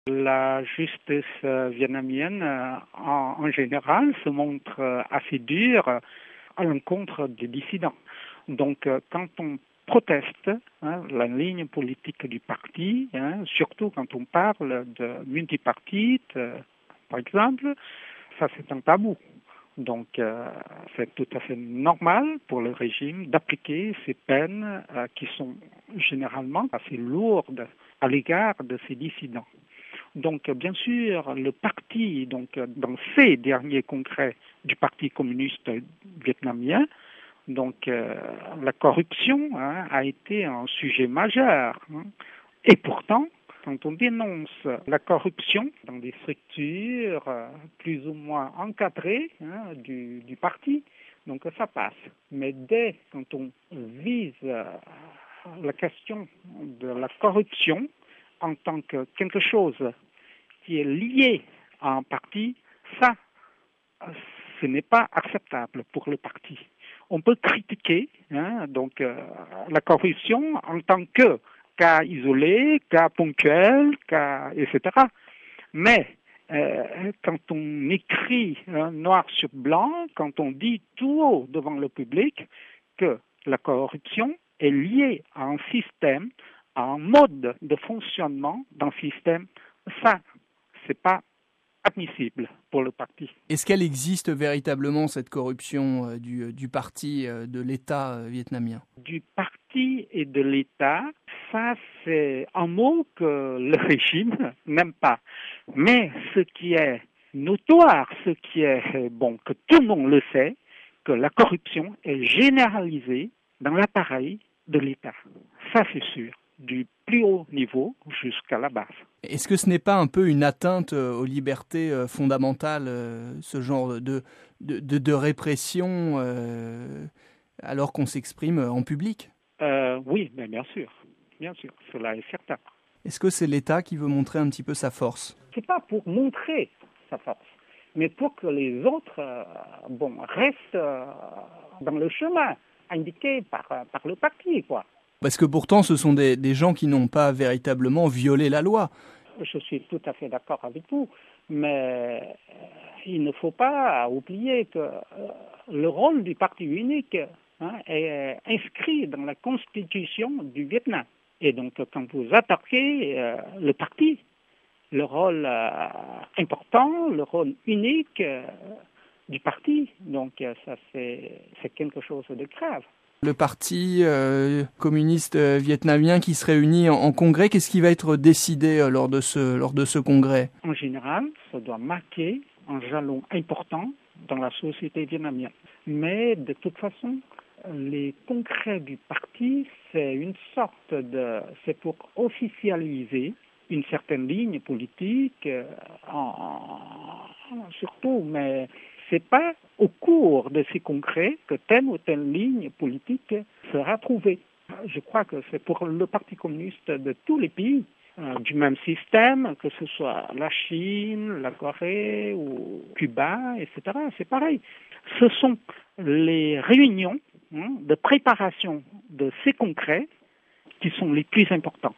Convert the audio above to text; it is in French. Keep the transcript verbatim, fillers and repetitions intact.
La justice euh, vietnamienne, euh, en, en général, se montre euh, assez dure euh, à l'encontre des dissidents. Donc, euh, quand on proteste hein, la ligne politique du parti, hein, surtout quand on parle de multipartite, euh, par exemple, ça c'est un tabou. Donc, euh, c'est tout à fait normal pour le régime d'appliquer ces peines euh, qui sont généralement assez lourdes à l'égard de ces dissidents. Donc, bien sûr, le parti, donc, dans ces derniers congrès du Parti communiste vietnamien, donc, euh, la corruption hein, a été un sujet majeur. Hein. Et pourtant, quand on dénonce la corruption dans des structures euh, plus ou moins encadrées hein, du, du parti, donc ça passe. Mais dès quand on vise euh, la question de la corruption en tant que quelque chose qui est lié à un parti, ça, ce n'est pas acceptable pour le parti. On peut critiquer hein, donc euh, la corruption en tant que cas isolé, cas ponctuel, cas et cetera. Mais euh, quand on écrit hein, noir sur blanc, quand on dit tout haut devant le public que la corruption est liée à un système, à un mode de fonctionnement d'un système, ça, c'est pas admissible pour le parti. Est-ce qu'elle existe véritablement, cette corruption euh, du, du parti, euh, de l'État euh, vietnamien? Du parti et de l'État, ça c'est un mot que le régime n'aime pas. Mais ce qui est notoire, ce qui est, bon, que tout le monde le sait, que la corruption est généralisée dans l'appareil de l'État. Ça c'est sûr, du plus haut niveau jusqu'à la base. Est-ce que ce n'est pas un peu une atteinte aux libertés fondamentales, ce genre de, de, de, de répression, euh, alors qu'on s'exprime en public? euh, Oui, mais bien sûr, bien sûr, cela est certain. Est-ce que c'est l'État qui veut montrer un petit peu sa force? C'est pas pour montrer sa force, mais pour que les autres euh, bon, restent euh, dans le chemin indiqué par, par le parti, quoi. Parce que pourtant, ce sont des, des gens qui n'ont pas véritablement violé la loi. Je suis tout à fait d'accord avec vous, mais il ne faut pas oublier que le rôle du parti unique hein, est inscrit dans la constitution du Vietnam. Et donc, quand vous attaquez euh, le parti, le rôle euh, important, le rôle unique euh, du parti, donc ça c'est, c'est quelque chose de grave. Le parti euh, communiste euh, vietnamien qui se réunit en, en congrès, qu'est-ce qui va être décidé euh, lors de ce, lors de ce congrès? En général, ça doit marquer un jalon important dans la société vietnamienne. Mais de toute façon, les congrès du parti, c'est une sorte de... c'est pour officialiser une certaine ligne politique, euh, en, en, surtout, mais c'est pas au cours de ces congrès que telle ou telle ligne politique sera trouvée. Je crois que c'est pour le Parti communiste de tous les pays euh, du même système, que ce soit la Chine, la Corée ou Cuba, et cetera. C'est pareil. Ce sont les réunions hein, de préparation de ces congrès qui sont les plus importants.